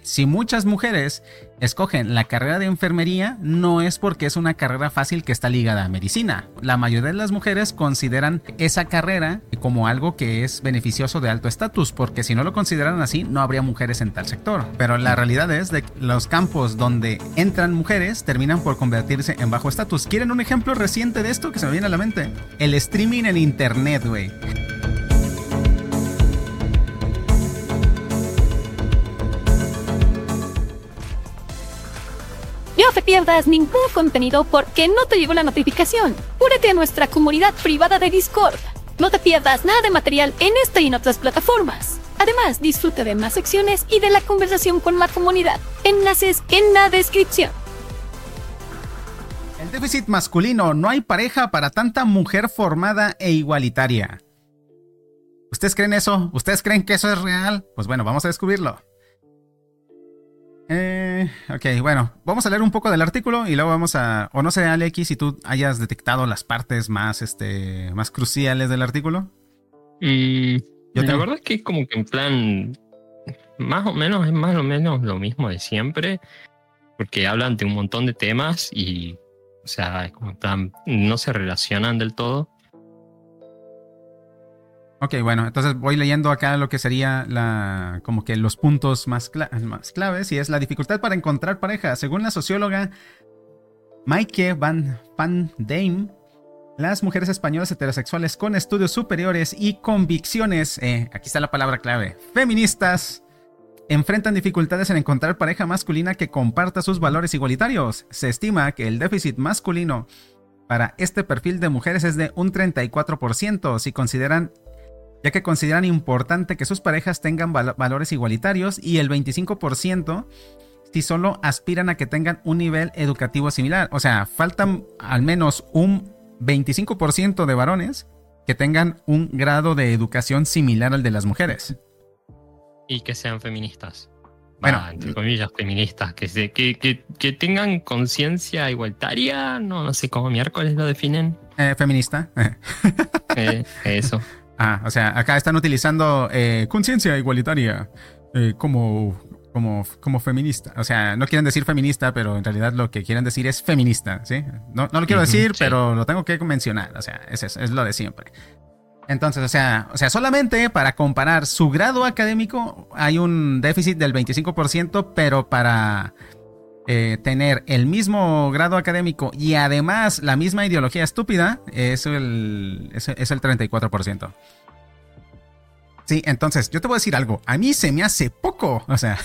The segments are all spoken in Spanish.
si muchas mujeres escogen la carrera de enfermería, no es porque es una carrera fácil que está ligada a medicina. La mayoría de las mujeres consideran esa carrera como algo que es beneficioso de alto estatus, porque si no lo consideran así, no habría mujeres en tal sector. Pero la realidad es de que los campos donde entran mujeres terminan por convertirse en bajo estatus. ¿Quieren un ejemplo reciente de esto que se me viene a la mente? El streaming en internet, güey. No te pierdas ningún contenido porque no te llegó la notificación. Únete a nuestra comunidad privada de Discord. No te pierdas nada de material en esta y en otras plataformas. Además, disfruta de más secciones y de la conversación con la comunidad. Enlaces en la descripción. El déficit masculino. No hay pareja para tanta mujer formada e igualitaria. ¿Ustedes creen eso? ¿Ustedes creen que eso es real? Pues bueno, vamos a descubrirlo. Ok, bueno, vamos a leer un poco del artículo y luego vamos a... O no sé, Alex, si tú hayas detectado las partes más cruciales del artículo. La verdad es que es como que en plan... Más o menos, es más o menos lo mismo de siempre. Porque hablan de un montón de temas y... O sea, es como en plan... No se relacionan del todo. Ok, bueno, entonces voy leyendo acá lo que sería como que los puntos más claves, y es la dificultad para encontrar pareja. Según la socióloga Maaike van Dam, las mujeres españolas heterosexuales con estudios superiores y convicciones, aquí está la palabra clave, feministas, enfrentan dificultades en encontrar pareja masculina que comparta sus valores igualitarios. Se estima que el déficit masculino para este perfil de mujeres es de un 34%, ya que consideran importante que sus parejas tengan valores igualitarios, y el 25% si solo aspiran a que tengan un nivel educativo similar. O sea, faltan al menos un 25% de varones que tengan un grado de educación similar al de las mujeres. Y que sean feministas. Bueno, entre comillas, feministas. Que tengan conciencia igualitaria. No sé cómo miércoles lo definen. Feminista. Eso. O sea, acá están utilizando conciencia igualitaria como feminista. O sea, no quieren decir feminista, pero en realidad lo que quieren decir es feminista, ¿sí? No lo quiero decir, sí, pero lo tengo que mencionar. O sea, es lo de siempre. Entonces, o sea, solamente para comparar su grado académico hay un déficit del 25%, pero para tener el mismo grado académico y además la misma ideología estúpida es el 34%. Sí, entonces yo te voy a decir algo. A mí se me hace poco, o sea.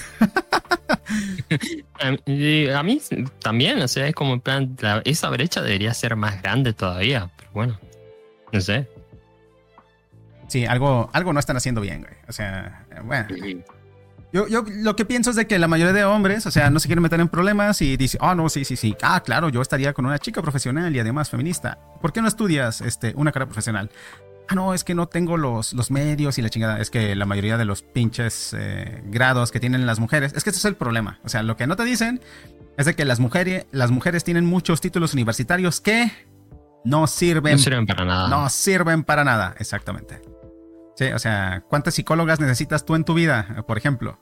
A mí también, o sea, es como en plan, esa brecha debería ser más grande todavía, pero bueno, no sé. Sí, algo no están haciendo bien, güey. O sea, bueno. Yo lo que pienso es de que la mayoría de hombres, o sea, no se quieren meter en problemas y dicen, no, sí. Claro, yo estaría con una chica profesional y además feminista. ¿Por qué no estudias una carrera profesional? No, es que no tengo los medios y la chingada. Es que la mayoría de los pinches grados que tienen las mujeres, es que ese es el problema. O sea, lo que no te dicen es de que las mujeres tienen muchos títulos universitarios que no sirven para nada. No sirven para nada, exactamente. Sí, o sea, ¿cuántas psicólogas necesitas tú en tu vida, por ejemplo?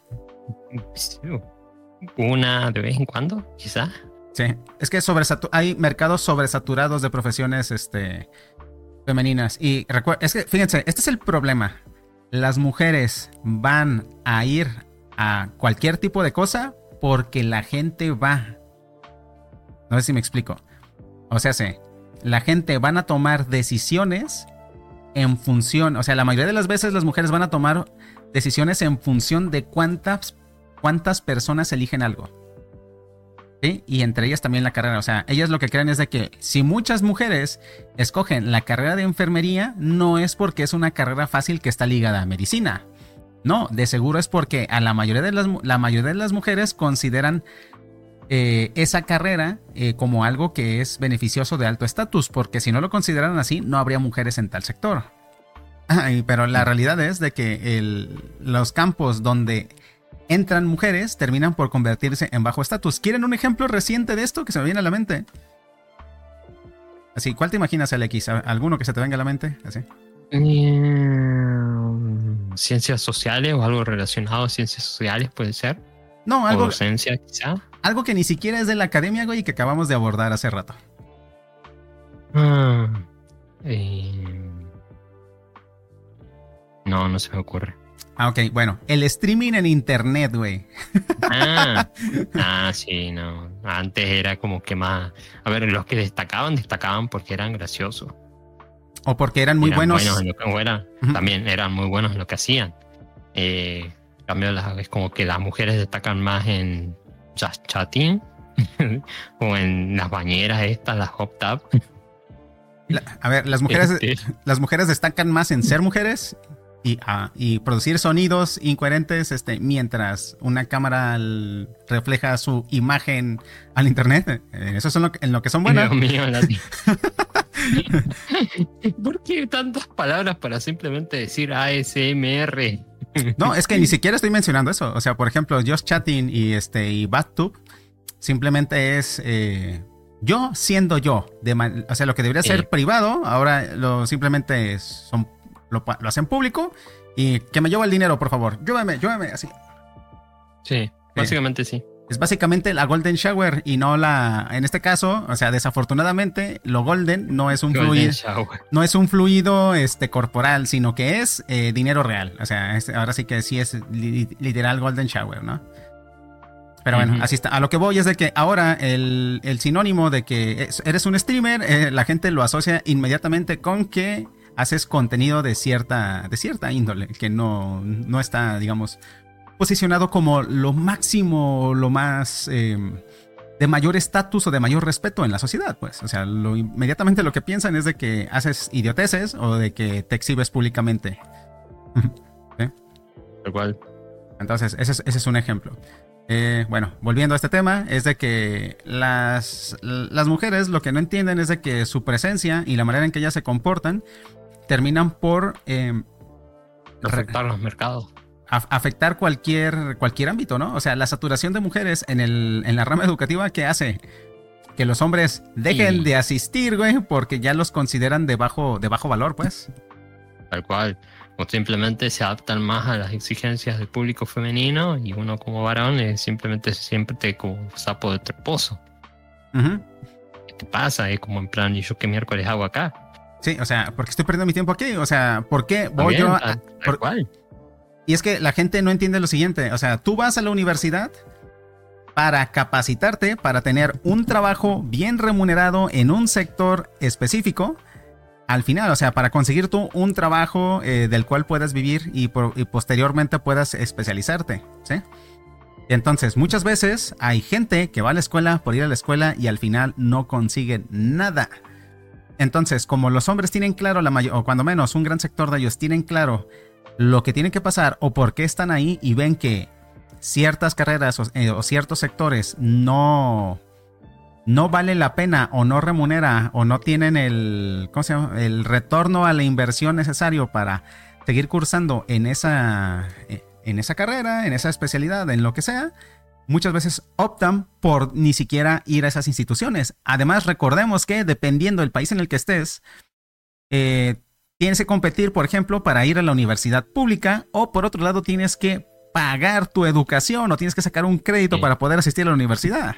Una de vez en cuando, quizá. Sí, es que hay mercados sobresaturados de profesiones femeninas. Y es que, fíjense, este es el problema. Las mujeres van a ir a cualquier tipo de cosa porque la gente va. No sé si me explico. O sea, la gente van a tomar decisiones en función, o sea, la mayoría de las veces las mujeres van a tomar decisiones en función de cuántas personas eligen algo, ¿sí? Y entre ellas también la carrera. O sea, ellas lo que creen es de que si muchas mujeres escogen la carrera de enfermería, no es porque es una carrera fácil que está ligada a medicina. No, de seguro es porque la mayoría de las mujeres consideran esa carrera como algo que es beneficioso de alto estatus, porque si no lo consideran así, no habría mujeres en tal sector. Pero la realidad es de que los campos donde entran mujeres terminan por convertirse en bajo estatus. ¿Quieren un ejemplo reciente de esto que se me viene a la mente? Así, ¿cuál te imaginas, Alex? ¿Alguno que se te venga a la mente? Así. Ciencias sociales o algo relacionado a ciencias sociales puede ser. No, O docencia, quizá. algo que ni siquiera es de la academia, güey, y que acabamos de abordar hace rato. No se me ocurre. Ok, bueno, el streaming en internet, güey. Sí, no. Antes era como que más... A ver, los que destacaban porque eran graciosos. O porque eran muy buenos. En lo que fuera. También eran muy buenos en lo que hacían. En cambio, es como que las mujeres destacan más en just chatting o en las bañeras estas, las hot tub. A ver, las mujeres destacan más en ser mujeres y producir sonidos incoherentes mientras una cámara refleja su imagen al internet. Eso es en lo que son buenas. Dios mío, ¿por qué tantas palabras para simplemente decir ASMR? No, es que ni siquiera estoy mencionando eso. O sea, por ejemplo, Just Chatting y BatTube simplemente es yo siendo yo. O sea, lo que debería ser privado, ahora simplemente lo hacen público y que me lleve el dinero, por favor. Llévame, así. Sí, básicamente sí. Es básicamente la Golden Shower y no en este caso, o sea, desafortunadamente, lo Golden no es un fluido. No es un fluido corporal, sino que es dinero real. O sea, ahora sí que sí es literal Golden Shower, ¿no? Pero bueno, así está. A lo que voy es de que ahora el sinónimo de que eres un streamer, la gente lo asocia inmediatamente con que haces contenido de cierta índole, que no está, digamos, posicionado como lo máximo, lo más de mayor estatus o de mayor respeto en la sociedad, pues. O sea, inmediatamente lo que piensan es de que haces idioteces o de que te exhibes públicamente. ¿Sí? Igual. Entonces, ese es un ejemplo. Bueno, volviendo a este tema, es de que las mujeres lo que no entienden es de que su presencia y la manera en que ellas se comportan terminan por afectar los mercados. Afectar cualquier ámbito, ¿no? O sea, la saturación de mujeres en la rama educativa, ¿qué hace? Que los hombres dejen de asistir, güey, porque ya los consideran de bajo valor, pues. Tal cual. O simplemente se adaptan más a las exigencias del público femenino y uno como varón es simplemente siempre como sapo de treposo. ¿Qué te pasa? Es como en plan, ¿y yo qué miércoles hago acá? Sí, o sea, ¿por qué estoy perdiendo mi tiempo aquí? O sea, ¿por qué voy yo a...? Tal cual. Y es que la gente no entiende lo siguiente. O sea, tú vas a la universidad para capacitarte, para tener un trabajo bien remunerado en un sector específico. Al final, o sea, para conseguir tú un trabajo del cual puedas vivir y posteriormente puedas especializarte, ¿sí? Entonces, muchas veces hay gente que va a la escuela por ir a la escuela y al final no consiguen nada. Entonces, como los hombres tienen claro, o cuando menos un gran sector de ellos tienen claro lo que tiene que pasar o por qué están ahí y ven que ciertas carreras o ciertos sectores no vale la pena o no remunera o no tienen el retorno a la inversión necesario para seguir cursando en esa carrera, en esa especialidad, en lo que sea, muchas veces optan por ni siquiera ir a esas instituciones. Además, recordemos que dependiendo del país en el que estés, tienes que competir, por ejemplo, para ir a la universidad pública o por otro lado tienes que pagar tu educación o tienes que sacar un crédito para poder asistir a la universidad.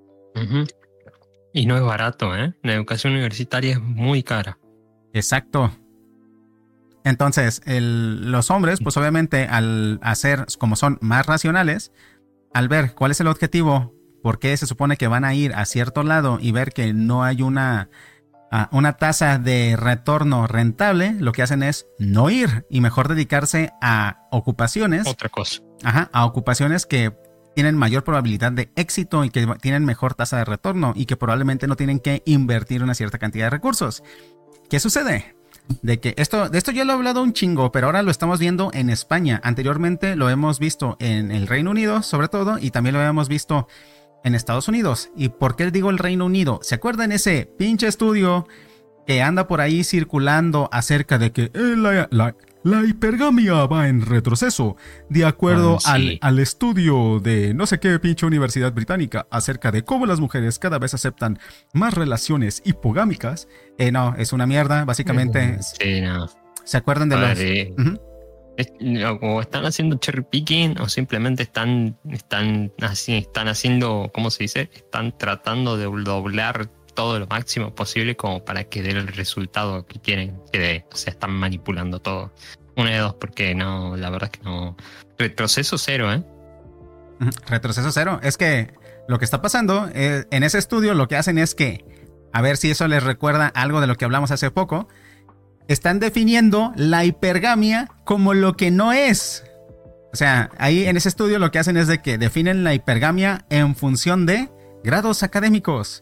Y no es barato, ¿eh? La educación universitaria es muy cara. Exacto. Entonces, los hombres, pues obviamente al hacer, como son más racionales, al ver cuál es el objetivo, por qué se supone que van a ir a cierto lado y ver que no hay una tasa de retorno rentable, lo que hacen es no ir y mejor dedicarse a ocupaciones. Otra cosa. A ocupaciones que tienen mayor probabilidad de éxito y que tienen mejor tasa de retorno y que probablemente no tienen que invertir una cierta cantidad de recursos. ¿Qué sucede? De esto ya lo he hablado un chingo, pero ahora lo estamos viendo en España. Anteriormente lo hemos visto en el Reino Unido, sobre todo, y también lo habíamos visto en Estados Unidos. ¿Y por qué digo el Reino Unido? ¿Se acuerdan ese pinche estudio que anda por ahí circulando acerca de que la hipergamia va en retroceso, de acuerdo al estudio de no sé qué pinche universidad británica acerca de cómo las mujeres cada vez aceptan más relaciones hipogámicas? No, es una mierda, básicamente. Sí, no. ¿Se acuerdan de O están haciendo cherry picking o simplemente están haciendo, ¿cómo se dice? Están tratando de doblar todo lo máximo posible como para que dé el resultado que quieren que dé. O sea, están manipulando todo. Una de dos, porque no, la verdad es que no. Retroceso cero, ¿eh? Retroceso cero. Es que lo que está pasando en ese estudio, lo que hacen es que, a ver si eso les recuerda algo de lo que hablamos hace poco, están definiendo la hipergamia como lo que no es. O sea, ahí en ese estudio lo que hacen es de que definen la hipergamia en función de grados académicos.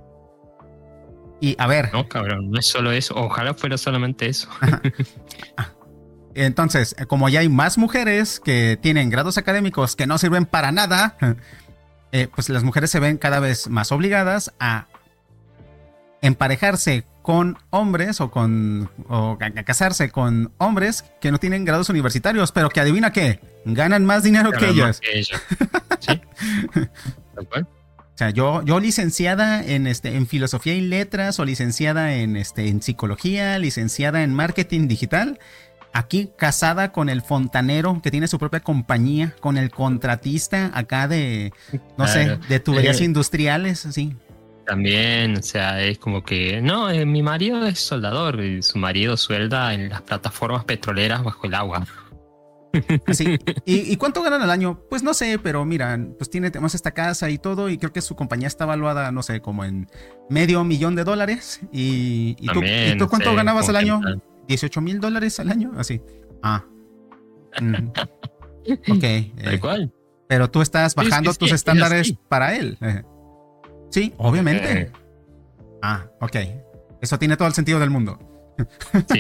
Y a ver. No, cabrón, no es solo eso. Ojalá fuera solamente eso. Entonces, como ya hay más mujeres que tienen grados académicos que no sirven para nada, pues las mujeres se ven cada vez más obligadas a emparejarse con hombres o a casarse con hombres que no tienen grados universitarios, pero que adivina qué, ganan más dinero que ellas. ¿Sí? ¿Tal cual? O sea, yo licenciada en filosofía y letras, o licenciada en psicología, licenciada en marketing digital, aquí casada con el fontanero que tiene su propia compañía, con el contratista acá de, no sé, de tuberías industriales, así. También, o sea, es como que, no, mi marido es soldador y su marido suelda en las plataformas petroleras bajo el agua. Así. ¿Y cuánto ganan al año? Pues no sé, pero mira, pues tenemos esta casa y todo, y creo que su compañía está valuada, no sé, como en $500,000. ¿Y tú cuánto ganabas al año? $18,000 al año, así. Ok. Tal cual. Pero tú estás bajando tus estándares para él. Sí, obviamente. Ok. Eso tiene todo el sentido del mundo. Sí.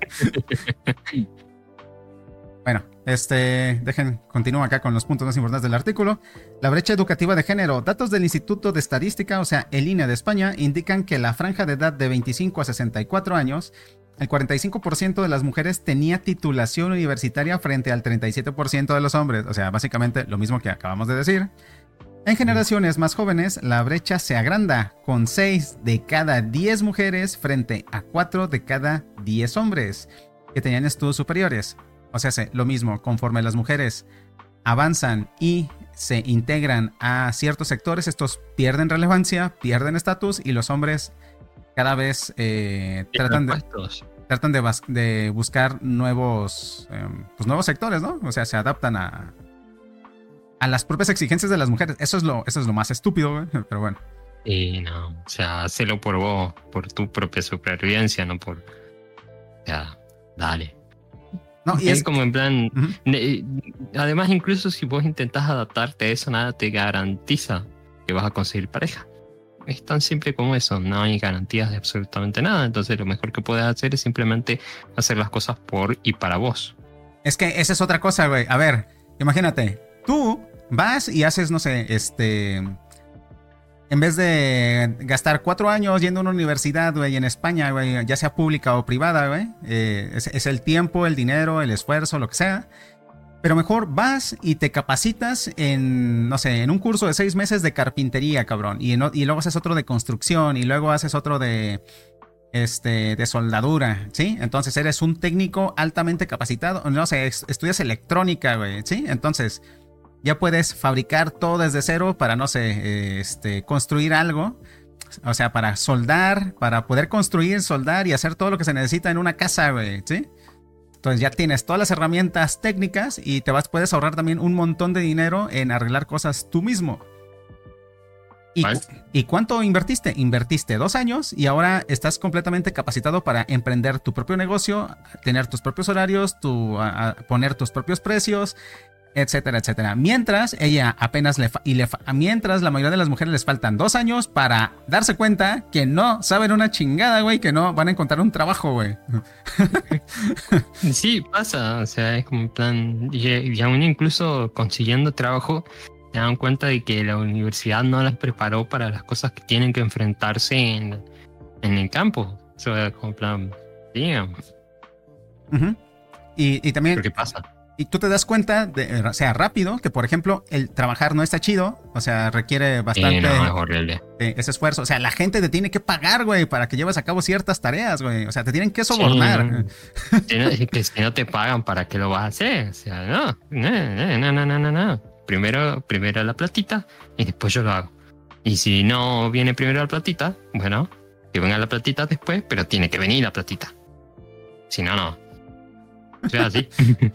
Bueno, continúo acá con los puntos más importantes del artículo. La brecha educativa de género. Datos del Instituto de Estadística, o sea, el INE de España, indican que la franja de edad de 25 a 64 años, el 45% de las mujeres tenía titulación universitaria frente al 37% de los hombres. O sea, básicamente lo mismo que acabamos de decir. En generaciones más jóvenes, la brecha se agranda, con 6 de cada 10 mujeres frente a 4 de cada 10 hombres que tenían estudios superiores. O sea, lo mismo, conforme las mujeres avanzan y se integran a ciertos sectores, estos pierden relevancia, pierden estatus, y los hombres cada vez tratan de buscar nuevos sectores, ¿no? O sea, se adaptan a las propias exigencias de las mujeres. Eso es lo más estúpido, güey, pero bueno. Y no, o sea, hacelo por vos, por tu propia supervivencia, no por... O sea, dale. No, y es como en plan... Además, incluso si vos intentás adaptarte a eso, nada te garantiza que vas a conseguir pareja. Es tan simple como eso, no hay garantías de absolutamente nada. Entonces lo mejor que puedes hacer es simplemente hacer las cosas por y para vos. Es que esa es otra cosa, güey. A ver, imagínate, tú vas y haces, no sé, en vez de gastar 4 años yendo a una universidad, güey, en España, güey, ya sea pública o privada, güey, es el tiempo, el dinero, el esfuerzo, lo que sea. Pero mejor vas y te capacitas en, no sé, en un curso de 6 meses de carpintería, cabrón. Y luego haces otro de construcción, y luego haces otro de soldadura, ¿sí? Entonces eres un técnico altamente capacitado. No sé, estudias electrónica, güey, ¿sí? Entonces ya puedes fabricar todo desde cero para, no sé, construir algo. O sea, para soldar, para poder construir, soldar y hacer todo lo que se necesita en una casa, güey, ¿sí? Entonces ya tienes todas las herramientas técnicas y puedes ahorrar también un montón de dinero en arreglar cosas tú mismo. ¿Y cuánto invertiste? Invertiste 2 años y ahora estás completamente capacitado para emprender tu propio negocio, tener tus propios horarios, poner tus propios precios, etcétera, etcétera. Mientras ella apenas mientras la mayoría de las mujeres les faltan 2 años para darse cuenta que no saben una chingada, güey, que no van a encontrar un trabajo, güey. Sí, pasa, o sea, es como en plan, y aún incluso consiguiendo trabajo, se dan cuenta de que la universidad no las preparó para las cosas que tienen que enfrentarse en el campo. O sea, como en plan, digamos. Y también... ¿Pero qué pasa? Y tú te das cuenta, o sea, rápido, que por ejemplo, el trabajar no está chido, o sea, requiere bastante no, es horrible. Ese esfuerzo. O sea, la gente te tiene que pagar, güey, para que lleves a cabo ciertas tareas, güey. O sea, te tienen que sobornar. Sí, que si no te pagan, ¿para qué lo vas a hacer? O sea, no. Primero la platita y después yo lo hago. Y si no viene primero la platita, bueno, que venga la platita después, pero tiene que venir la platita. Si no, no. O sea, así.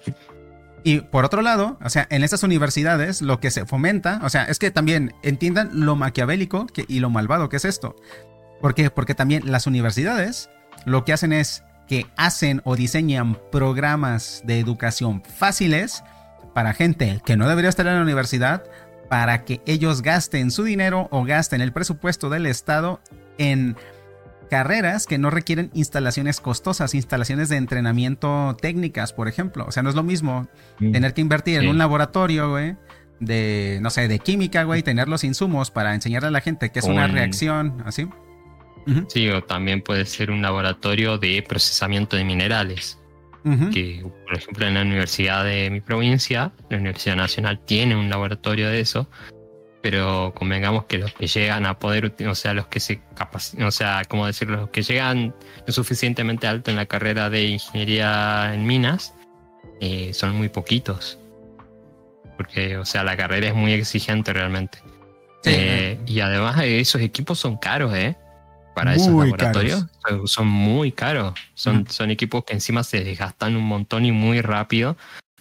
Y por otro lado, o sea, en estas universidades lo que se fomenta, o sea, es que también entiendan lo maquiavélico y lo malvado que es esto. ¿Por qué? Porque también las universidades lo que hacen es que hacen o diseñan programas de educación fáciles para gente que no debería estar en la universidad, para que ellos gasten su dinero o gasten el presupuesto del Estado en carreras que no requieren instalaciones costosas, instalaciones de entrenamiento técnicas, por ejemplo. O sea, no es lo mismo tener que invertir en un laboratorio, güey, de, no sé, de química, güey, tener los insumos para enseñarle a la gente que es una reacción, así. Sí, o también puede ser un laboratorio de procesamiento de minerales. Que, por ejemplo, en la universidad de mi provincia, la Universidad Nacional tiene un laboratorio de eso. Pero convengamos que los que llegan a poder, o sea, los que se capacitan, o sea, ¿cómo decirlo? Los que llegan lo suficientemente alto en la carrera de ingeniería en minas, son muy poquitos. Porque, o sea, la carrera es muy exigente realmente. Sí. Y además esos equipos son caros, para esos laboratorios. Son muy caros. Son equipos que encima se desgastan un montón y muy rápido.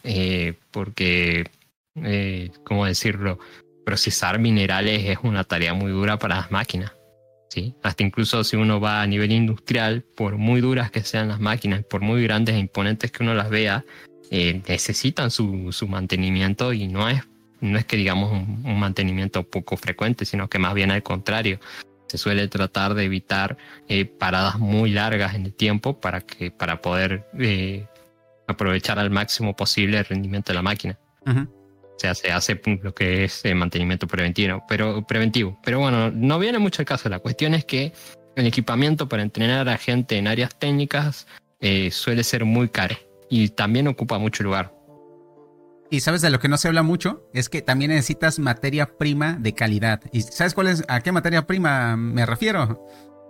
Porque, ¿cómo decirlo? Procesar minerales es una tarea muy dura para las máquinas, ¿sí? Hasta incluso si uno va a nivel industrial, por muy duras que sean las máquinas, por muy grandes e imponentes que uno las vea, necesitan su mantenimiento, y no es que digamos un mantenimiento poco frecuente, sino que más bien al contrario. Se suele tratar de evitar paradas muy largas en el tiempo para poder aprovechar al máximo posible el rendimiento de la máquina. O sea, se hace lo que es mantenimiento preventivo. Pero bueno, no viene mucho el caso. La cuestión es que el equipamiento para entrenar a gente en áreas técnicas suele ser muy caro y también ocupa mucho lugar. Y sabes de lo que no se habla mucho, es que también necesitas materia prima de calidad. ¿Y sabes a qué materia prima me refiero?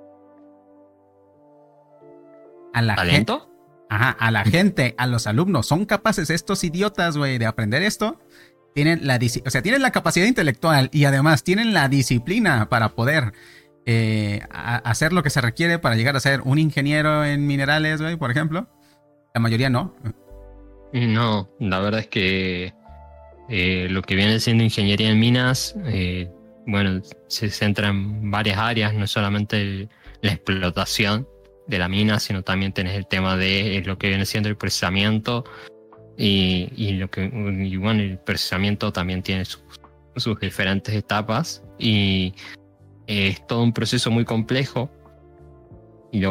A la ¿talento? A la gente, a los alumnos. ¿Son capaces estos idiotas, güey, de aprender esto? Tienen tienen la capacidad intelectual y además tienen la disciplina para poder hacer lo que se requiere para llegar a ser un ingeniero en minerales, güey, por ejemplo. La mayoría no. No, la verdad es que lo que viene siendo ingeniería en minas, bueno, se centra en varias áreas, no solamente la explotación de la mina, sino también tenés el tema de lo que viene siendo el procesamiento. Y bueno, el procesamiento también tiene sus diferentes etapas, y es todo un proceso muy complejo. Y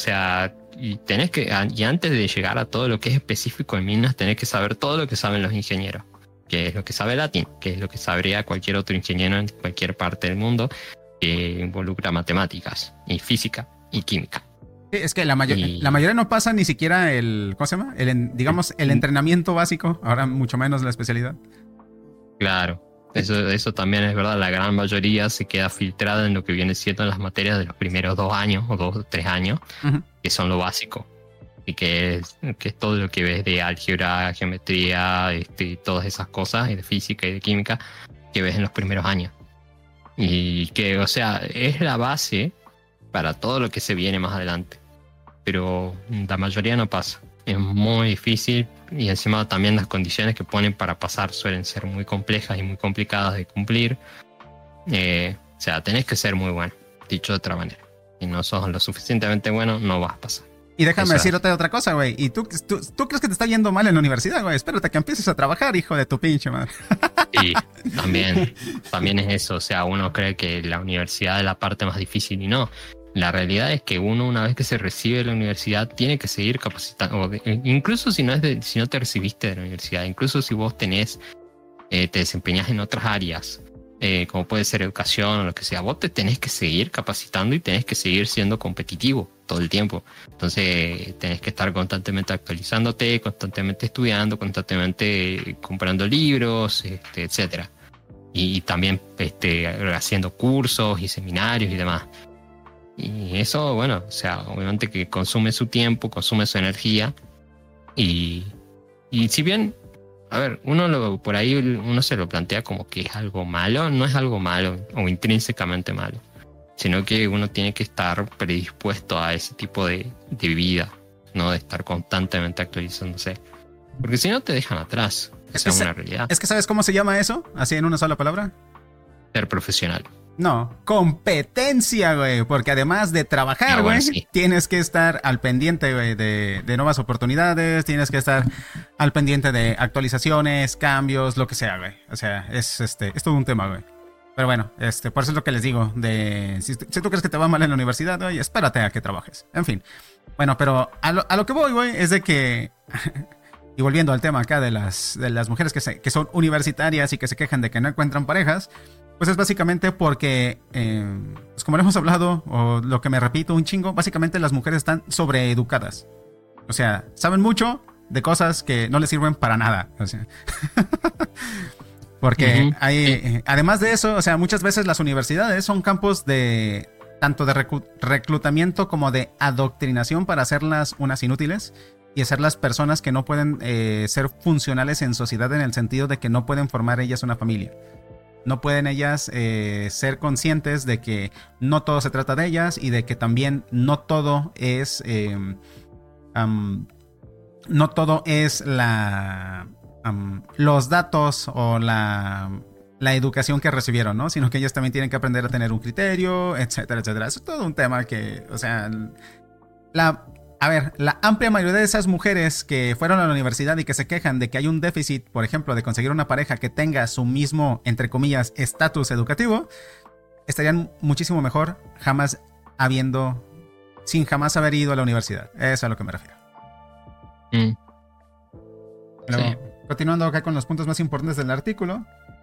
antes de llegar a todo lo que es específico en minas, tenés que saber todo lo que saben los ingenieros, que es lo que sabe Latin, que es lo que sabría cualquier otro ingeniero en cualquier parte del mundo que involucra matemáticas y física y química. Sí, es que la mayoría no pasa ni siquiera ¿cómo se llama? El entrenamiento básico, ahora mucho menos la especialidad. Claro, eso también es verdad. La gran mayoría se queda filtrada en lo que viene siendo las materias de los primeros 2 años o 2 o 3 años, que son lo básico, y que es todo lo que ves de álgebra, geometría, todas esas cosas, y de física y de química, que ves en los primeros años. Y que, o sea, es la base para todo lo que se viene más adelante. Pero la mayoría no pasa. Es muy difícil, y encima también las condiciones que ponen para pasar suelen ser muy complejas y muy complicadas de cumplir. O sea, tenés que ser muy bueno, dicho de otra manera. Si no sos lo suficientemente bueno, no vas a pasar. Y déjame decirte otra cosa, güey. ¿Y tú crees que te está yendo mal en la universidad, güey? Espérate que empieces a trabajar, hijo de tu pinche madre. Sí, también es eso. O sea, uno cree que la universidad es la parte más difícil, y no. La realidad es que uno, una vez que se recibe de la universidad, tiene que seguir capacitando. Incluso si no te recibiste de la universidad, incluso si vos te desempeñás en otras áreas, como puede ser educación o lo que sea. Vos te tenés que seguir capacitando y tenés que seguir siendo competitivo todo el tiempo. Entonces tenés que estar constantemente actualizándote, constantemente estudiando, constantemente comprando libros, etcétera. Y también haciendo cursos y seminarios y demás. Y eso, bueno, o sea, obviamente que consume su tiempo, consume su energía. Y si bien, a ver, por ahí uno se lo plantea como que es algo malo, no es algo malo o intrínsecamente malo, sino que uno tiene que estar predispuesto a ese tipo de vida, ¿no? De estar constantemente actualizándose. Porque si no te dejan atrás, esa es una realidad. Es que ¿sabes cómo se llama eso? Así en una sola palabra. Ser profesional. No, competencia, güey, porque además de trabajar, güey, sí, tienes que estar al pendiente, güey, de nuevas oportunidades, tienes que estar al pendiente de actualizaciones, cambios, lo que sea, güey. O sea, es todo un tema, güey. Pero bueno, por eso es lo que les digo, si tú crees que te va mal en la universidad, güey, espérate a que trabajes. En fin. Bueno, pero a lo que voy, güey, es de que... Y volviendo al tema acá de las mujeres que son universitarias y que se quejan de que no encuentran parejas, pues es básicamente porque, pues como lo hemos hablado, o lo que me repito un chingo, básicamente las mujeres están sobreeducadas. O sea, saben mucho de cosas que no les sirven para nada. O sea, porque además de eso, o sea, muchas veces las universidades son campos de tanto de reclutamiento como de adoctrinación para hacerlas unas inútiles y hacerlas personas que no pueden ser funcionales en sociedad, en el sentido de que no pueden formar ellas una familia. No pueden ellas ser conscientes de que no todo se trata de ellas y de que también no todo es los datos o la educación que recibieron, ¿no? Sino que ellas también tienen que aprender a tener un criterio, etcétera, etcétera. Eso es todo un tema que, o sea, la amplia mayoría de esas mujeres que fueron a la universidad y que se quejan de que hay un déficit, por ejemplo, de conseguir una pareja que tenga su mismo, entre comillas, estatus educativo, estarían muchísimo mejor sin jamás haber ido a la universidad. Eso es a lo que me refiero. Luego, continuando acá con los puntos más importantes del artículo.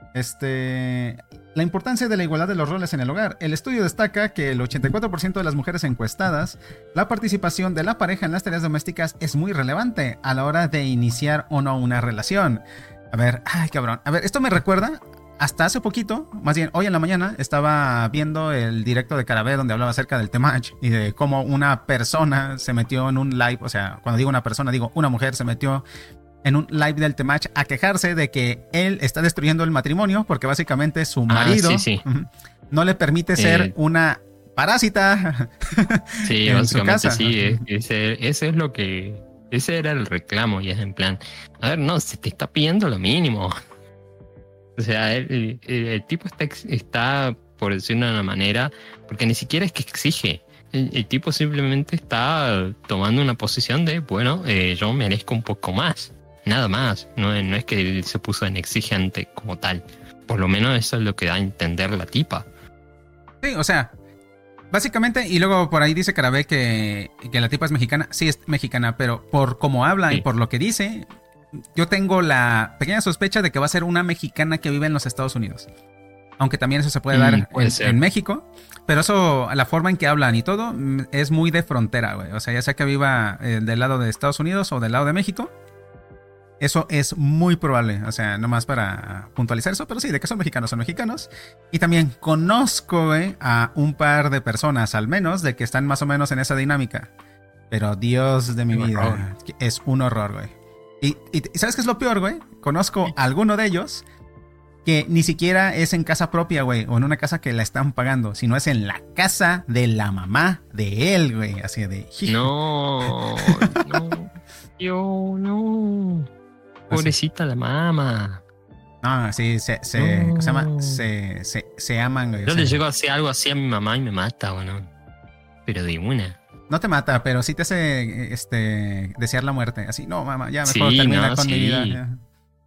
La importancia de la igualdad de los roles en el hogar. El estudio destaca que el 84% de las mujeres encuestadas, la participación de la pareja en las tareas domésticas es muy relevante a la hora de iniciar o no una relación. A ver, esto me recuerda, hasta hace poquito, más bien hoy en la mañana, estaba viendo el directo de Carabé donde hablaba acerca del Temach y de cómo una persona se metió en un live, o sea, cuando digo una persona, digo una mujer se metió en un live del Temach a quejarse de que él está destruyendo el matrimonio porque básicamente su marido no le permite ser una parásita en su casa. Sí, ese es lo que... Ese era el reclamo y es en plan, a ver, no, se te está pidiendo lo mínimo. O sea, el tipo está, por decirlo de una manera, porque ni siquiera es que exige. El tipo simplemente está tomando una posición de, bueno, yo merezco un poco más. Nada más, no es que él se puso en exigente como tal. Por lo menos eso es lo que da a entender la tipa. Sí, o sea, básicamente, y luego por ahí dice Carabé que la tipa es mexicana. Sí, es mexicana, pero por cómo habla y por lo que dice, yo tengo la pequeña sospecha de que va a ser una mexicana que vive en los Estados Unidos. Aunque también eso se puede dar en México. Pero eso, la forma en que hablan y todo, es muy de frontera, güey. O sea, ya sea que viva del lado de Estados Unidos o del lado de México. Eso es muy probable, o sea, nomás para puntualizar eso, pero sí, de que son mexicanos. Y también conozco, a un par de personas, al menos, de que están más o menos en esa dinámica. Pero Dios de mi vida, es un horror, güey. Y ¿sabes qué es lo peor, güey? Conozco a alguno de ellos que ni siquiera es en casa propia, güey, o en una casa que la están pagando, sino es en la casa de la mamá de él, güey, así de... No. Pobrecita la mamá. No, sí, se aman, güey. Yo le llego a hacer algo así a mi mamá y me mata, bueno. Pero de una. No te mata, pero sí te hace desear la muerte. Así, no, mamá, ya mejor termina con mi vida. Ya.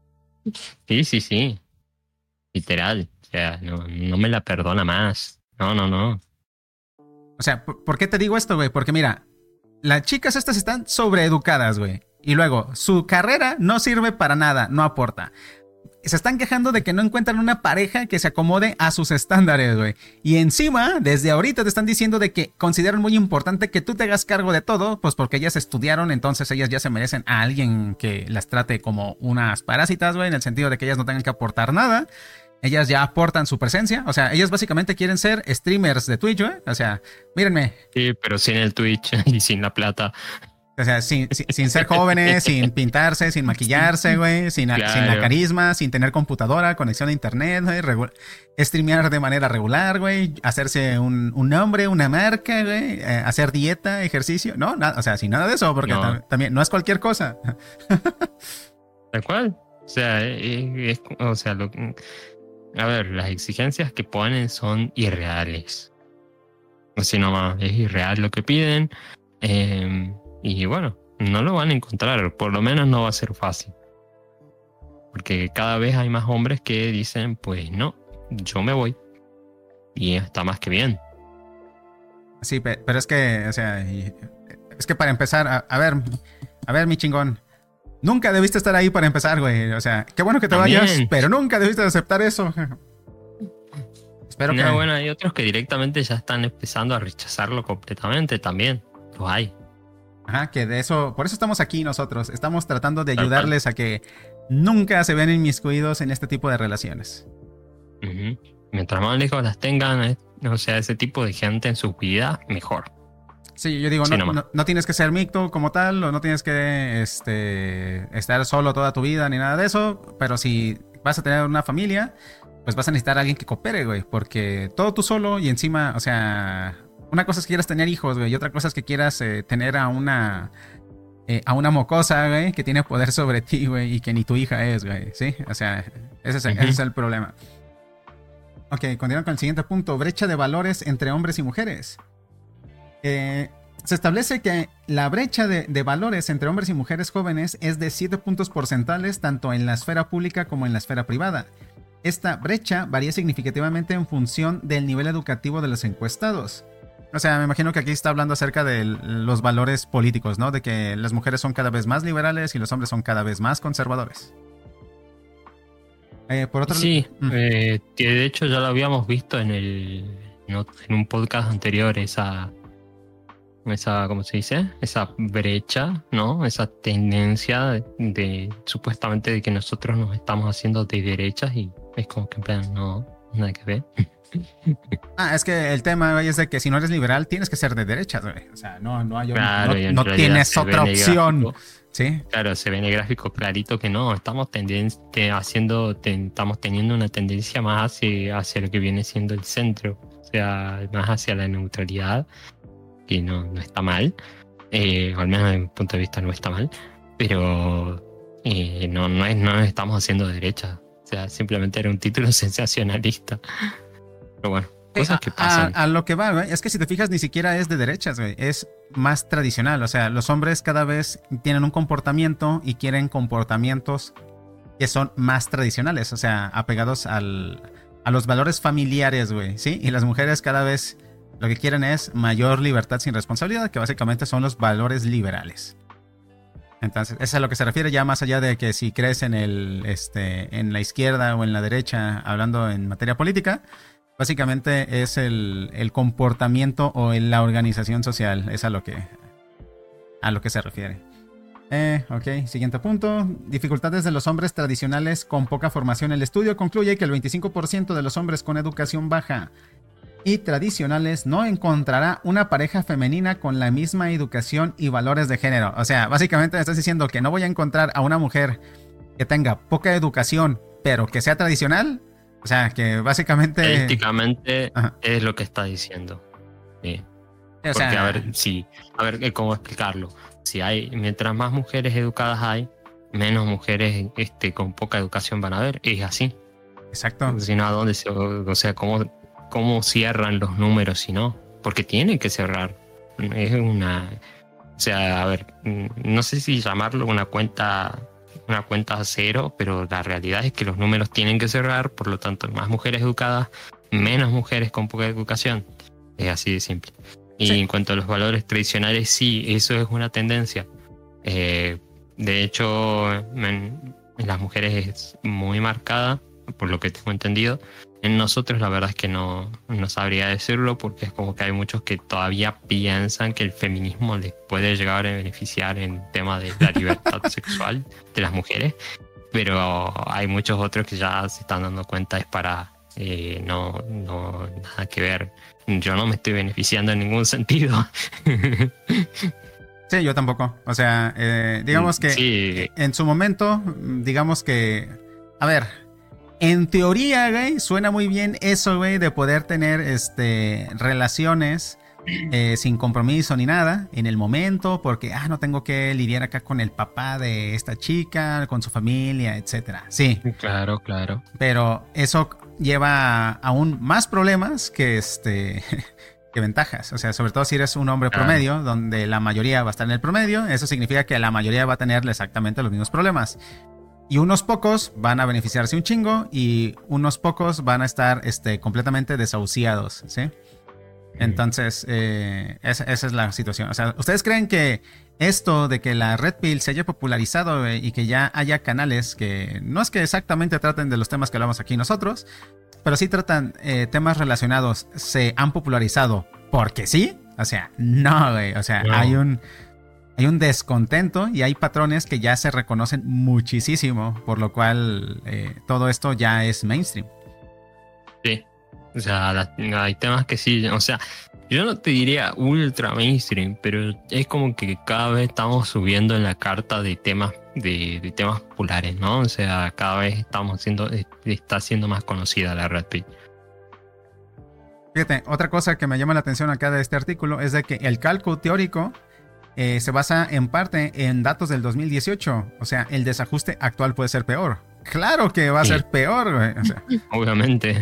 Sí. Literal. O sea, no me la perdona más. No. O sea, ¿por qué te digo esto, güey? Porque mira, las chicas estas están sobreeducadas, güey. Y luego, su carrera no sirve para nada, no aporta. se están quejando de que no encuentran una pareja que se acomode a sus estándares, güey. Y encima, desde ahorita te están diciendo de que consideran muy importante que tú te hagas cargo de todo, pues porque ellas estudiaron, entonces ellas ya se merecen a alguien que las trate como unas parásitas, güey, en el sentido de que ellas no tengan que aportar nada. Ellas ya aportan su presencia, o sea, ellas básicamente quieren ser streamers de Twitch, güey. O sea, mírenme. Sí, pero sin el Twitch y sin la plata. O sea, sin ser jóvenes, sin pintarse, sin maquillarse, güey, sin la carisma, sin tener computadora, conexión a internet, güey, streamear de manera regular, güey, hacerse un nombre, una marca, güey, hacer dieta, ejercicio, no, nada, o sea, sin nada de eso, porque también no es cualquier cosa. Tal cual. O sea, a ver, las exigencias que ponen son irreales. Así nomás, es irreal lo que piden. Y bueno, no lo van a encontrar, por lo menos no va a ser fácil. Porque cada vez hay más hombres que dicen, pues no, yo me voy. Y está más que bien. Sí, pero es que, o sea, es que para empezar, a ver, mi chingón. Nunca debiste estar ahí para empezar, güey. O sea, qué bueno que te vayas, pero nunca debiste aceptar eso. Espero que... Bueno, hay otros que directamente ya están empezando a rechazarlo completamente también. Los hay. Ajá, que de eso, por eso estamos aquí nosotros. Estamos tratando de ayudarles a que nunca se vean inmiscuidos en este tipo de relaciones. Uh-huh. Mientras más lejos las tengan, o sea, ese tipo de gente en su vida, mejor. Sí, yo digo, sí, no tienes que ser micto como tal, o no tienes que estar solo toda tu vida ni nada de eso, pero si vas a tener una familia, pues vas a necesitar a alguien que coopere, güey, porque todo tú solo y encima, o sea... Una cosa es que quieras tener hijos, güey, y otra cosa es que quieras tener a una mocosa, güey, que tiene poder sobre ti, güey, y que ni tu hija es, güey, ¿sí? O sea, ese es el problema. Ok, continuamos con el siguiente punto. Brecha de valores entre hombres y mujeres. Se establece que la brecha de valores entre hombres y mujeres jóvenes es de 7 puntos porcentuales, tanto en la esfera pública como en la esfera privada. Esta brecha varía significativamente en función del nivel educativo de los encuestados. O sea, me imagino que aquí está hablando acerca de los valores políticos, ¿no? De que las mujeres son cada vez más liberales y los hombres son cada vez más conservadores. Por otro sí, que de hecho ya lo habíamos visto en un podcast anterior, esa ¿cómo se dice? Esa brecha, ¿no? Esa tendencia de supuestamente de que nosotros nos estamos haciendo de derechas y es como que en plan, no, nada que ver. Es que el tema, güey, es de que si no eres liberal tienes que ser de derechas, güey. O sea, no hay claro, no tienes otra opción. Gráfico, ¿sí? Claro, se ve en el gráfico clarito que no, estamos teniendo una tendencia más hacia lo que viene siendo el centro, o sea, más hacia la neutralidad, que no está mal, o al menos desde mi punto de vista no está mal, pero no estamos haciendo derecha, o sea, simplemente era un título sensacionalista. Pero bueno, cosas que pasan. A lo que va, güey, es que si te fijas ni siquiera es de derechas, güey, es más tradicional. O sea, los hombres cada vez tienen un comportamiento y quieren comportamientos que son más tradicionales, o sea, apegados a los valores familiares, güey, ¿sí? Y las mujeres cada vez lo que quieren es mayor libertad sin responsabilidad, que básicamente son los valores liberales. Entonces, eso es a lo que se refiere, ya más allá de que si crees en en la izquierda o en la derecha, hablando en materia política. Básicamente es el comportamiento o la organización social, es a lo que se refiere. Ok, siguiente punto. Dificultades de los hombres tradicionales con poca formación. El estudio concluye que el 25% de los hombres con educación baja y tradicionales no encontrará una pareja femenina con la misma educación y valores de género. O sea, básicamente me estás diciendo que no voy a encontrar a una mujer que tenga poca educación, pero que sea tradicional. O sea, que básicamente... Estadísticamente es lo que está diciendo. Sí. Porque, sea... a ver, ¿cómo explicarlo? Mientras más mujeres educadas hay, menos mujeres con poca educación van a haber. Es así. Exacto. Si no, ¿a dónde cómo cierran los números si no? Porque tienen que cerrar. Es una... O sea, a ver, no sé si llamarlo una cuenta a cero, pero la realidad es que los números tienen que cerrar, por lo tanto, más mujeres educadas, menos mujeres con poca educación. Es así de simple. Y sí. En cuanto a los valores tradicionales, sí, eso es una tendencia. De hecho, las mujeres es muy marcada, por lo que tengo entendido. En nosotros la verdad es que no sabría decirlo, porque es como que hay muchos que todavía piensan que el feminismo les puede llegar a beneficiar en tema de la libertad sexual de las mujeres, pero hay muchos otros que ya se están dando cuenta es para no nada que ver. Yo no me estoy beneficiando en ningún sentido. Sí, yo tampoco. O sea, digamos que sí. En su momento, digamos que, a ver, en teoría, güey, suena muy bien eso, güey, de poder tener relaciones sin compromiso ni nada en el momento, porque no tengo que lidiar acá con el papá de esta chica, con su familia, etcétera. Sí. Claro. Pero eso lleva aún más problemas que que ventajas. O sea, sobre todo si eres un hombre promedio, donde la mayoría va a estar en el promedio, eso significa que la mayoría va a tener exactamente los mismos problemas. Y unos pocos van a beneficiarse un chingo y unos pocos van a estar completamente desahuciados, ¿sí? Entonces, esa es la situación. O sea, ¿ustedes creen que esto de que la Red Pill se haya popularizado y que ya haya canales que no es que exactamente traten de los temas que hablamos aquí nosotros, pero sí tratan temas relacionados, se han popularizado porque sí? O sea, no, güey. O sea, no. Hay un descontento y hay patrones que ya se reconocen muchísimo, por lo cual todo esto ya es mainstream. Sí. O sea, hay temas que sí, o sea, yo no te diría ultra mainstream, pero es como que cada vez estamos subiendo en la carta de temas de temas populares, ¿no? O sea, cada vez está siendo más conocida la Red Pill. Fíjate, otra cosa que me llama la atención acá de este artículo es de que el cálculo teórico se basa en parte en datos del 2018. O sea, el desajuste actual puede ser peor. Claro que va a ser peor, güey. O sea, obviamente.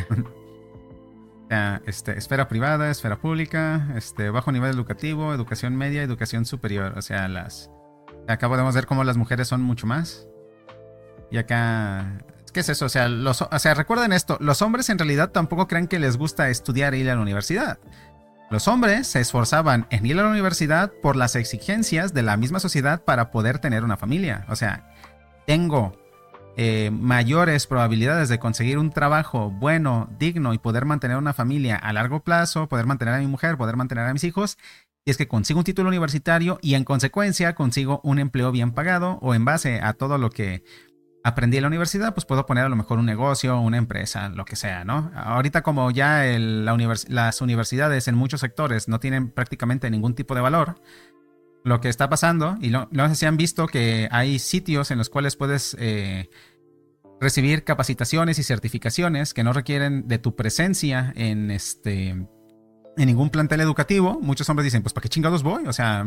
Esfera privada, esfera pública, bajo nivel educativo, educación media, educación superior. O sea, acá podemos ver cómo las mujeres son mucho más. Y acá, ¿qué es eso? O sea, recuerden esto, los hombres en realidad tampoco creen que les gusta estudiar e ir a la universidad. Los hombres se esforzaban en ir a la universidad por las exigencias de la misma sociedad para poder tener una familia. O sea, tengo mayores probabilidades de conseguir un trabajo bueno, digno y poder mantener una familia a largo plazo, poder mantener a mi mujer, poder mantener a mis hijos, y es que consigo un título universitario y en consecuencia consigo un empleo bien pagado, o en base a todo lo que aprendí en la universidad, pues puedo poner a lo mejor un negocio, una empresa, lo que sea, ¿no? Ahorita como ya las universidades en muchos sectores no tienen prácticamente ningún tipo de valor, lo que está pasando, y no sé si han visto que hay sitios en los cuales puedes recibir capacitaciones y certificaciones que no requieren de tu presencia en ningún plantel educativo. Muchos hombres dicen, pues ¿para qué chingados voy? O sea,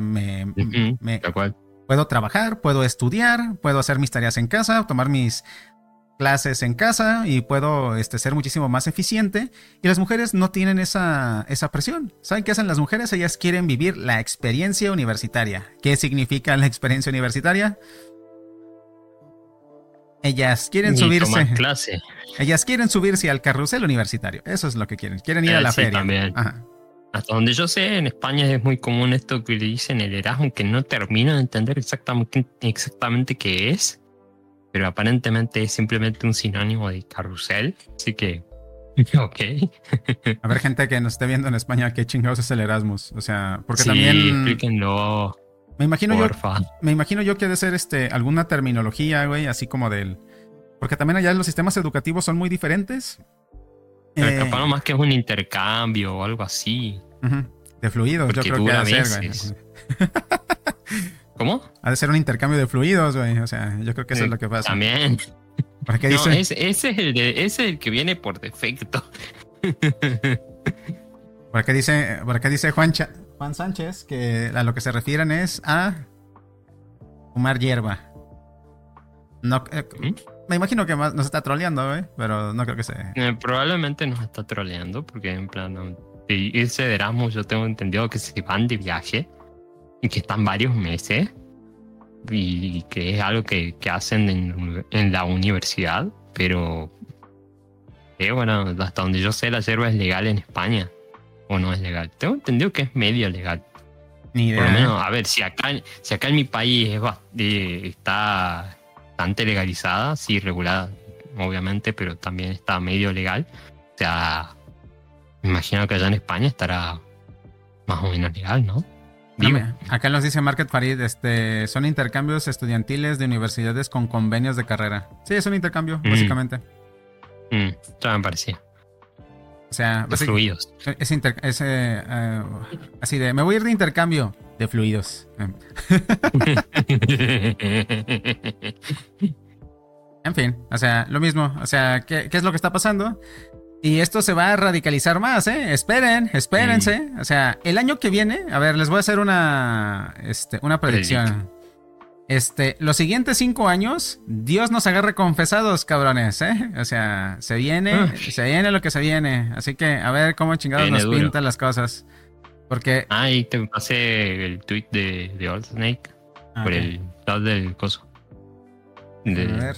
puedo trabajar, puedo estudiar, puedo hacer mis tareas en casa, tomar mis clases en casa y puedo ser muchísimo más eficiente. Y las mujeres no tienen esa presión. ¿Saben qué hacen las mujeres? Ellas quieren vivir la experiencia universitaria. ¿Qué significa la experiencia universitaria? Ellas quieren subirse. Clase. Ellas quieren subirse al carrusel universitario. Eso es lo que quieren. Quieren ir a la feria. También. Ajá. Hasta donde yo sé, en España es muy común esto que le dicen el Erasmus, que no termino de entender exactamente qué es. Pero aparentemente es simplemente un sinónimo de carrusel. Así que, ok. A ver, gente que nos esté viendo en España, ¿qué chingados es el Erasmus? O sea, porque sí, también... explíquenlo. Me imagino yo que debe ser alguna terminología, güey, así como del... Porque también allá los sistemas educativos son muy diferentes. Pero capaz nomás que es un intercambio o algo así. De fluidos, porque yo creo que ha de ser, güey. ¿Cómo? Ha de ser un intercambio de fluidos, güey. O sea, yo creo que eso es lo que pasa. También. ¿Para qué dice? Ese es el que viene por defecto. ¿Para qué dice Juan Sánchez que a lo que se refieren es a fumar hierba? No, me imagino que nos está troleando, güey, pero no creo que sea. Probablemente nos está troleando porque en plan, irse de Erasmus yo tengo entendido que se van de viaje y que están varios meses y que es algo que hacen en la universidad, pero bueno, hasta donde yo sé la yerba es legal en España o no es legal. Tengo entendido que es medio legal. Ni idea. Por lo menos, a ver, si acá en mi país está bastante legalizada, sí, regulada, obviamente, pero también está medio legal. O sea, me imagino que allá en España estará más o menos legal, ¿no? Digo. Acá nos dice Market Farid, son intercambios estudiantiles de universidades con convenios de carrera. Sí, es un intercambio, básicamente. Ya me parecía. O sea, de fluidos. Así de, me voy a ir de intercambio de fluidos. En fin, o sea, lo mismo. O sea, ¿qué es lo que está pasando? Y esto se va a radicalizar más, ¿eh? Espérense. O sea, el año que viene, a ver, les voy a hacer una predicción. Los siguientes 5 años, Dios nos agarre confesados, cabrones, ¿eh? O sea, se viene lo que se viene. Así que, a ver cómo chingados nos pintan las cosas. Porque... y te pasé el tweet de Old Snake por el chat del coso. A ver...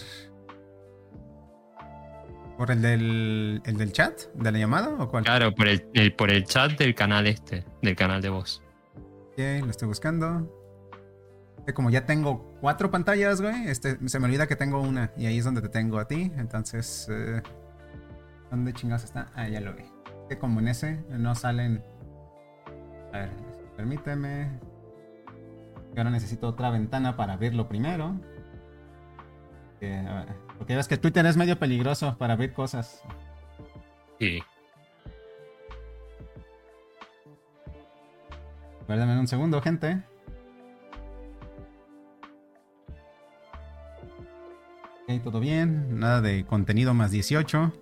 ¿Por el del chat? ¿De la llamada o cuál? Claro, por el chat del canal del canal de voz. Ok, lo estoy buscando. Como ya tengo 4 pantallas, güey, se me olvida que tengo una. Y ahí es donde te tengo a ti. Entonces, ¿dónde chingados está? Ah, ya lo vi. Que como en ese no salen... A ver, permíteme. Ahora necesito otra ventana para abrirlo primero. Porque ves que Twitter es medio peligroso para abrir cosas. Sí. Dame un segundo, gente. Ok, todo bien. Nada de contenido más 18.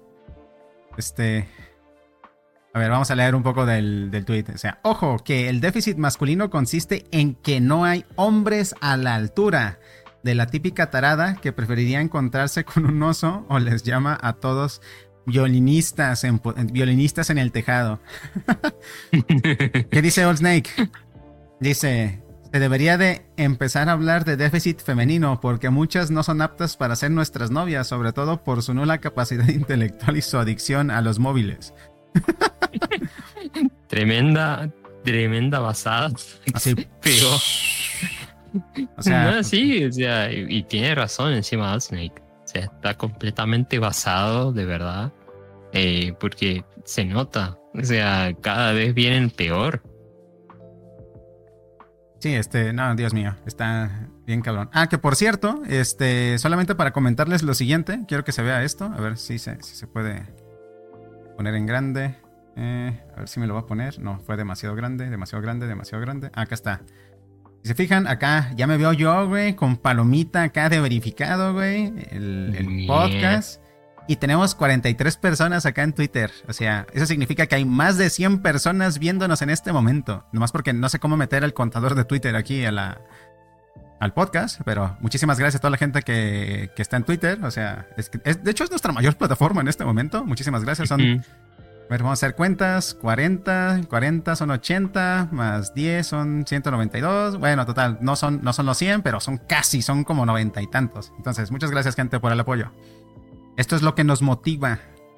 A ver, vamos a leer un poco del tweet. O sea, ojo, que el déficit masculino consiste en que no hay hombres a la altura de la típica tarada que preferiría encontrarse con un oso o les llama a todos violinistas en el tejado. ¿Qué dice Old Snake? Dice, se debería de empezar a hablar de déficit femenino porque muchas no son aptas para ser nuestras novias, sobre todo por su nula capacidad intelectual y su adicción a los móviles. Tremenda basada. Así pegó. O sea, no, sí, o sea, y tiene razón encima de Snake. O sea, está completamente basado, de verdad. Porque se nota. O sea, cada vez vienen peor. Sí, no, Dios mío, está bien cabrón. Que por cierto, solamente para comentarles lo siguiente, quiero que se vea esto, a ver si se puede poner en grande. A ver si me lo va a poner. No, fue demasiado grande. Acá está. Si se fijan, acá ya me veo yo, güey, con palomita acá de verificado, güey, el podcast. Y tenemos 43 personas acá en Twitter. O sea, eso significa que hay más de 100 personas viéndonos en este momento. Nomás porque no sé cómo meter el contador de Twitter aquí al podcast. Pero muchísimas gracias a toda la gente que está en Twitter. O sea, de hecho es nuestra mayor plataforma en este momento. Muchísimas gracias. Son... A ver, vamos a hacer cuentas. 40 son 80, más 10 son 192. Bueno, total, no son los 100, pero son como 90 y tantos. Entonces, muchas gracias, gente, por el apoyo. Esto es lo que nos motiva.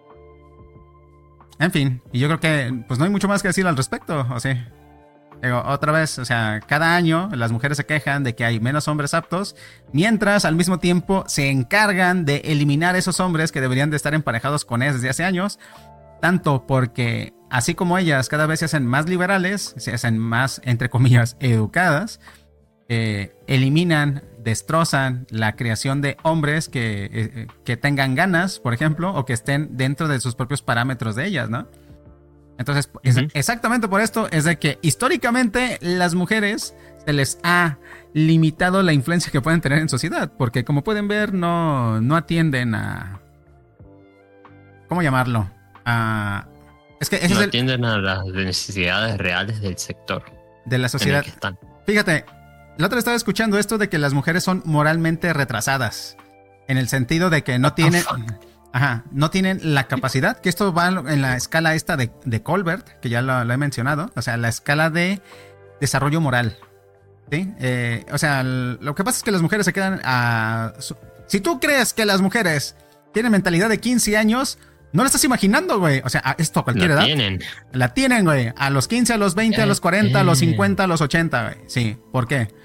En fin, y yo creo que pues no hay mucho más que decir al respecto, ¿o sí? Digo, otra vez, o sea, cada año las mujeres se quejan de que hay menos hombres aptos, mientras al mismo tiempo se encargan de eliminar esos hombres que deberían de estar emparejados con ellas desde hace años. Tanto porque, así como ellas cada vez se hacen más liberales, se hacen más, entre comillas, educadas, eliminan, destrozan la creación de hombres que tengan ganas, por ejemplo, o que estén dentro de sus propios parámetros de ellas, ¿no? Entonces, exactamente por esto es de que históricamente las mujeres se les ha limitado la influencia que pueden tener en sociedad, porque como pueden ver, no atienden a... ¿Cómo llamarlo? Es que ese no atienden a las necesidades reales del sector de la sociedad. Fíjate, la otra vez estaba escuchando esto de que las mujeres son moralmente retrasadas, en el sentido de que no tienen no tienen la capacidad, que esto va en la escala esta de Colbert, que ya lo he mencionado, o sea, la escala de desarrollo moral, ¿sí? O sea, lo que pasa es que las mujeres se quedan si tú crees que las mujeres tienen mentalidad de 15 años, no la estás imaginando, güey. O sea, esto a cualquier edad. La tienen, güey. A los 15, a los 20, a los 40, a los 50, a los 80, güey. Sí, ¿por qué?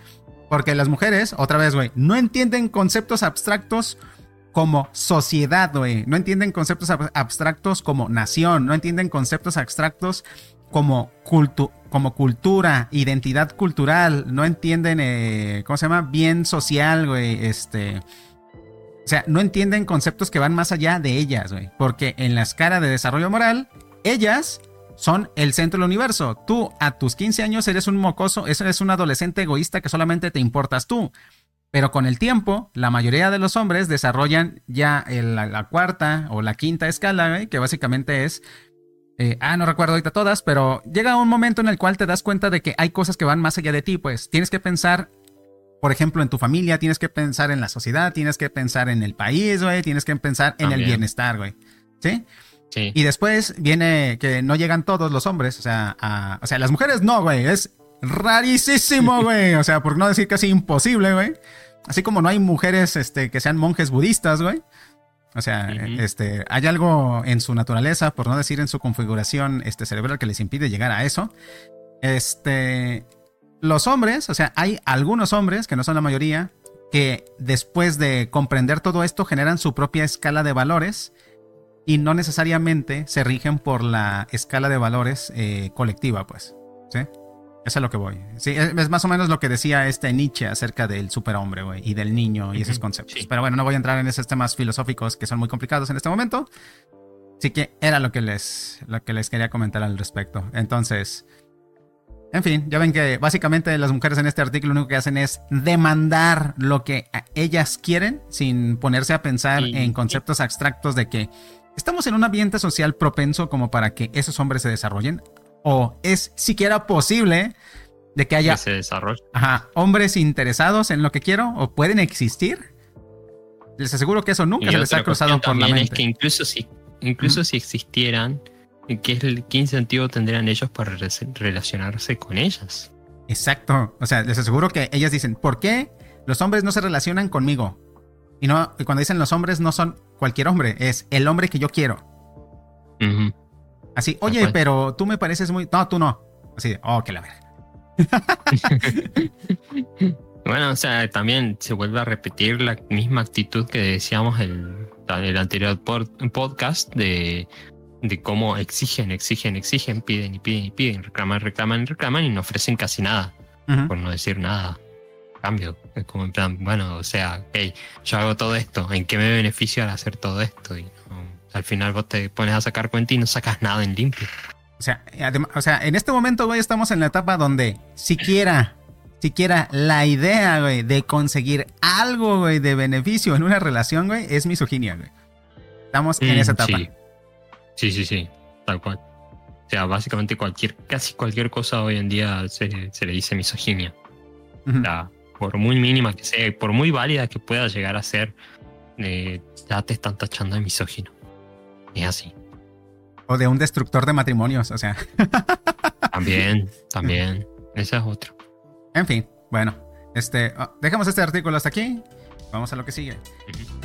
Porque las mujeres, otra vez, güey, no entienden conceptos abstractos como sociedad, güey. No entienden conceptos abstractos como nación. No entienden conceptos abstractos como cultura, identidad cultural. No entienden, ¿cómo se llama? Bien social, güey. O sea, no entienden conceptos que van más allá de ellas, güey. Porque en la escala de desarrollo moral, ellas son el centro del universo. Tú, a tus 15 años, eres un mocoso, eres un adolescente egoísta que solamente te importas tú. Pero con el tiempo, la mayoría de los hombres desarrollan ya la cuarta o la quinta escala, güey, que básicamente es... no recuerdo ahorita todas, pero llega un momento en el cual te das cuenta de que hay cosas que van más allá de ti, pues. Tienes que pensar, por ejemplo, en tu familia, tienes que pensar en la sociedad, tienes que pensar en el país, güey, tienes que pensar en el bienestar, güey. ¿Sí? Sí. Y después viene que no llegan todos los hombres, o sea, las mujeres no, güey, es rarísimo, güey, o sea, por no decir casi imposible, güey. Así como no hay mujeres que sean monjes budistas, güey. O sea, hay algo en su naturaleza, por no decir en su configuración cerebral, que les impide llegar a eso. Los hombres, o sea, hay algunos hombres, que no son la mayoría, que después de comprender todo esto generan su propia escala de valores y no necesariamente se rigen por la escala de valores colectiva, pues. ¿Sí? Eso es lo que voy. Sí, es más o menos lo que decía Nietzsche acerca del superhombre, güey, y del niño y esos conceptos. Sí. Pero bueno, no voy a entrar en esos temas filosóficos que son muy complicados en este momento. Así que era lo que les quería comentar al respecto. Entonces, en fin, ya ven que básicamente las mujeres en este artículo lo único que hacen es demandar lo que ellas quieren sin ponerse a pensar en conceptos abstractos de que estamos en un ambiente social propenso como para que esos hombres se desarrollen. O es siquiera posible de que haya hombres interesados en lo que quiero o pueden existir. Les aseguro que eso nunca se les ha cruzado por la mente. Es que incluso si existieran, ¿qué incentivo tendrían ellos para relacionarse con ellas? Exacto. O sea, les aseguro que ellas dicen, ¿por qué los hombres no se relacionan conmigo? Y cuando dicen los hombres no son cualquier hombre, es el hombre que yo quiero. Así, oye, pero tú me pareces muy... No, tú no. Así, que la verga. Bueno, o sea, también se vuelve a repetir la misma actitud que decíamos el anterior podcast de cómo exigen, piden y piden y piden, reclaman y no ofrecen casi nada, por no decir nada. Cambio, es como en plan, bueno, o sea, hey, yo hago todo esto, ¿en qué me beneficio al hacer todo esto? Y al final vos te pones a sacar cuenta y no sacas nada en limpio. O sea, en este momento, güey, estamos en la etapa donde siquiera la idea, güey, de conseguir algo, güey, de beneficio en una relación, güey, es misoginia, güey. Estamos en esa etapa. Sí, tal cual. O sea, básicamente casi cualquier cosa hoy en día se le dice misoginia. O sea, por muy mínima que sea, por muy válida que pueda llegar a ser, ya te están tachando de misógino. Es así. O de un destructor de matrimonios, o sea. También. Esa es otra. En fin, bueno. Dejamos este artículo hasta aquí. Vamos a lo que sigue.